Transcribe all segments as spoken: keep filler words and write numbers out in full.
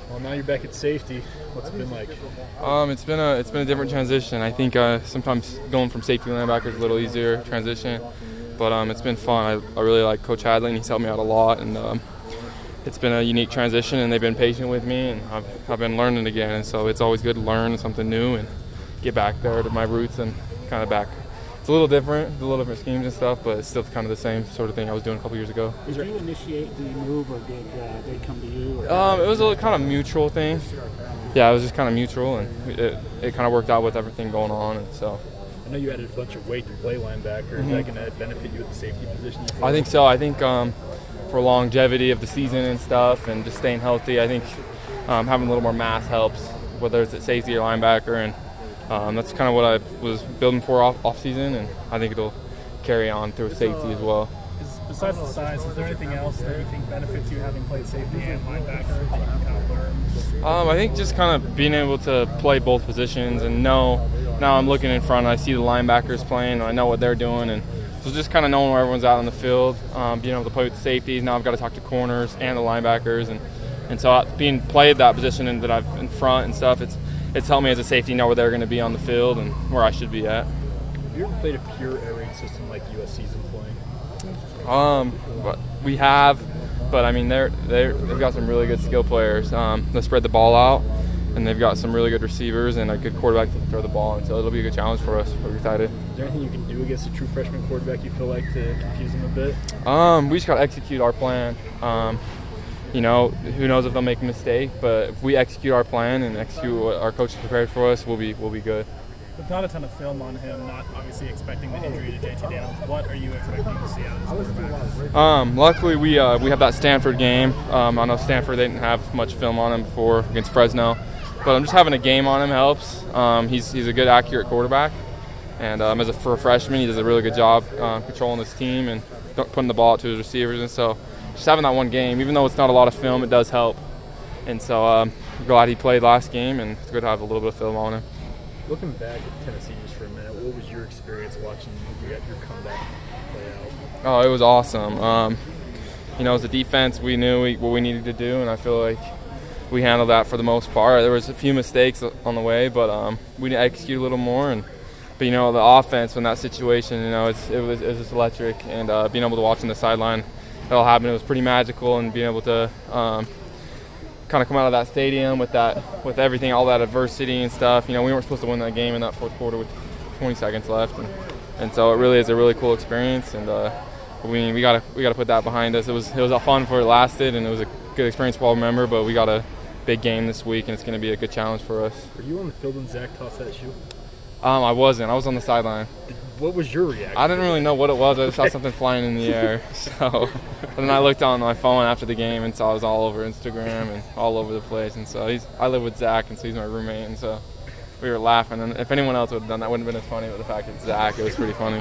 Well, now you're back at safety. What's it been like? Um, it's been a it's been a different transition. I think uh, sometimes going from safety to linebacker is a little easier transition, but um, it's been fun. I, I really like Coach Hadley, and he's helped me out a lot, and um, it's been a unique transition, and they've been patient with me, and I've, I've been learning again, and so it's always good to learn something new and get back there to my roots and kind of back. It's a little different, a little different schemes and stuff, but it's still kind of the same sort of thing I was doing a couple years ago. Did you initiate the move, or did uh, they come to you? Or um, it was a kind of mutual thing. Yeah, it was just kind of mutual, and it, it kind of worked out with everything going on, and so. I know you added a bunch of weight to play linebacker. Mm-hmm. Is that going to benefit you at the safety position? I think so. I think um, for longevity of the season and stuff, and just staying healthy, I think um, having a little more mass helps, whether it's at safety or linebacker, and um, that's kind of what I was building for off, off season, and I think it'll carry on through safety as well. Is, besides the size, is there anything else that you think benefits you having played safety and linebacker that you can kind of learn? Um, I think just kind of being able to play both positions and know now I'm looking in front, I see the linebackers playing, I know what they're doing, and so just kind of knowing where everyone's out on the field, um, being able to play with the safeties. Now I've got to talk to corners and the linebackers, and and so being played that position and that I've in front and stuff, it's it's helped me as a safety know where they're going to be on the field and where I should be at. Have you ever played a pure air raid system like U S C's employing? Um, but we have, but I mean they're they they've got some really good skill players. Um, they spread the ball out, and they've got some really good receivers and a good quarterback to throw the ball, and so it'll be a good challenge for us. We're excited. Is there anything you can do against a true freshman quarterback you feel like to confuse them a bit? Um, we just got to execute our plan. Um, you know, who knows if they'll make a mistake, but if we execute our plan and execute what our coach has prepared for us, we'll be we'll be good. With not a ton of film on him, not obviously expecting the injury to J T Daniels, what are you expecting to see out of this quarterback? Um, luckily, we uh, we have that Stanford game. Um, I know Stanford, they didn't have much film on him before against Fresno, but I'm just having a game on him helps. Um, he's he's a good, accurate quarterback, and um, as a for a freshman, he does a really good job uh, controlling his team and putting the ball out to his receivers. And so, just having that one game, even though it's not a lot of film, it does help. And so, um, I'm glad he played last game, and it's good to have a little bit of film on him. Looking back at Tennessee just for a minute, what was your experience watching your, your comeback play out? Oh, it was awesome. Um, you know, as a defense, we knew we, what we needed to do, and I feel like we handled that for the most part. There was a few mistakes on the way, but um, we need to execute a little more. And but you know, the offense in that situation, you know, it's, it was it was just electric, and uh, being able to watch on the sideline, it all happened. It was pretty magical, and being able to um, kind of come out of that stadium with that, with everything, all that adversity and stuff. You know, we weren't supposed to win that game in that fourth quarter with twenty seconds left, and, and so it really is a really cool experience. And uh, we we gotta we gotta put that behind us. It was it was a fun for it lasted, and it was a good experience we'll remember. But we got a big game this week, and it's going to be a good challenge for us. Were you on the field when Zach tossed that shoe? Um, I wasn't. I was on the sideline. What was your reaction? I didn't really know what it was. I just saw something flying in the air. So, and then I looked on my phone after the game and saw it was all over Instagram and all over the place. And so he's, I live with Zach, and so he's my roommate. And so we were laughing. And if anyone else would have done that, wouldn't have been as funny. But the fact it's Zach, it was pretty funny.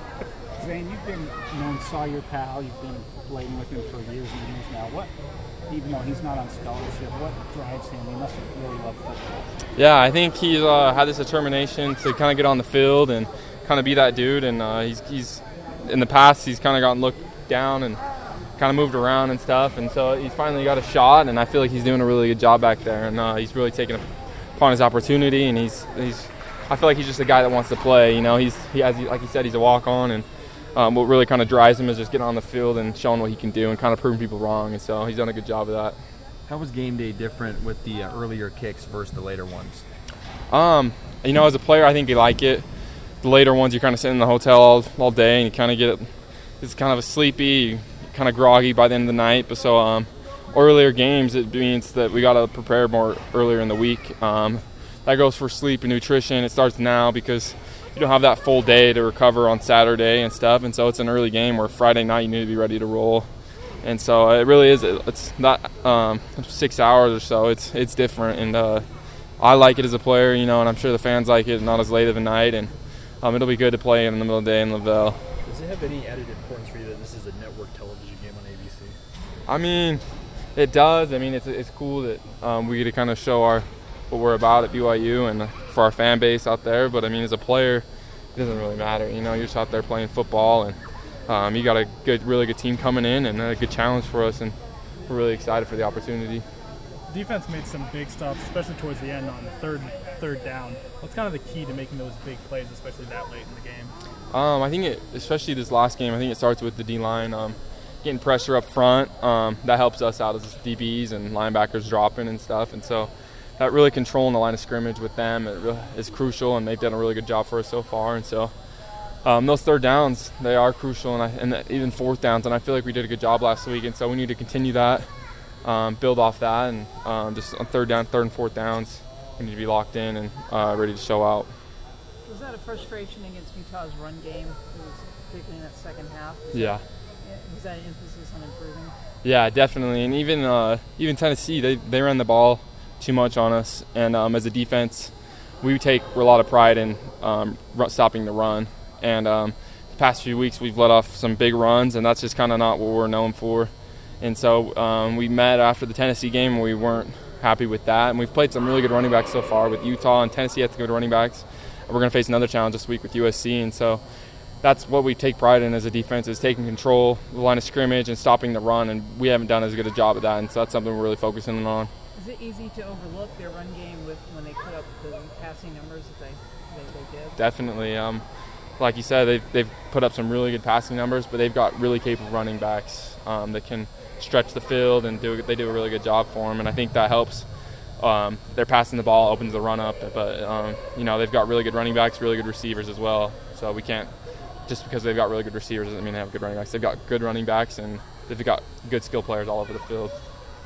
Zane, you've been known Sawyer pal. You've been playing with him for years and years now. What, even though he's not on scholarship, what drives him? He must really love football. Yeah, I think he's uh, had this determination to kind of get on the field and kind of be that dude. And uh, he's he's in the past he's kind of gotten looked down and kind of moved around and stuff. And so he's finally got a shot, and I feel like he's doing a really good job back there. And uh, he's really taken upon his opportunity. And he's he's I feel like he's just a guy that wants to play. You know, he's he has like he said, he's a walk on, and um, what really kind of drives him is just getting on the field and showing what he can do and kind of proving people wrong. And so he's done a good job of that. How was game day different with the uh, earlier kicks versus the later ones? Um, you know, as a player, I think you like it. The later ones, you're kind of sitting in the hotel all, all day, and you kind of get it. It's kind of a sleepy, kind of groggy by the end of the night. But so um, earlier games, it means that we got to prepare more earlier in the week. Um, that goes for sleep and nutrition. It starts now because you don't have that full day to recover on Saturday and stuff. And so it's an early game where Friday night you need to be ready to roll. And so it really is. It's not um, six hours or so. It's it's different, and uh, I like it as a player, you know, and I'm sure the fans like it. Not as late of a night, and um, it'll be good to play in the middle of the day in Lavelle. Does it have any added importance for you that this is a network television game on A B C? I mean, it does. I mean, it's it's cool that um, we get to kind of show our what we're about at B Y U and for our fan base out there. But I mean, as a player, it doesn't really matter. You know, you're just out there playing football, and Um, you got a good, really good team coming in, and a good challenge for us, and we're really excited for the opportunity. defense made some big stops, especially towards the end on third third down. What's kind of the key to making those big plays, especially that late in the game? Um, I think it, especially this last game, I think it starts with the D-line. Um, getting pressure up front, um, that helps us out as D Bs and linebackers dropping and stuff. And so that really controlling the line of scrimmage with them it really is crucial, and they've done a really good job for us so far. And so um, those third downs, they are crucial, and, I, and even fourth downs. And I feel like we did a good job last week, and so we need to continue that, um, build off that, and um, just on third down, third and fourth downs, we need to be locked in and uh, ready to show out. Was that a frustration against Utah's run game? It was particularly in that second half. Was Yeah. That, was that an emphasis on improving? Yeah, definitely. And even uh, even Tennessee, they, they ran the ball too much on us. And um, as a defense, we take a lot of pride in um, stopping the run. And um, the past few weeks, we've let off some big runs, and that's just kind of not what we're known for. And so um, we met after the Tennessee game, and we weren't happy with that. And we've played some really good running backs so far with Utah, and Tennessee has good running backs. And we're going to face another challenge this week with U S C. And so that's what we take pride in as a defense, is taking control of the line of scrimmage and stopping the run, and we haven't done as good a job at that, and so that's something we're really focusing on. Is it easy to overlook their run game with when they put up the passing numbers that they, they, they did? Definitely. Um, like you said, they've, they've put up some really good passing numbers, but they've got really capable running backs um, that can stretch the field, and do they do a really good job for them, and I think that helps. Um, they're passing the ball, opens the run up, but um, you know, they've got really good running backs, really good receivers as well, so we can't just because they've got really good receivers doesn't mean they have good running backs. They've got good running backs, and they've got good skill players all over the field.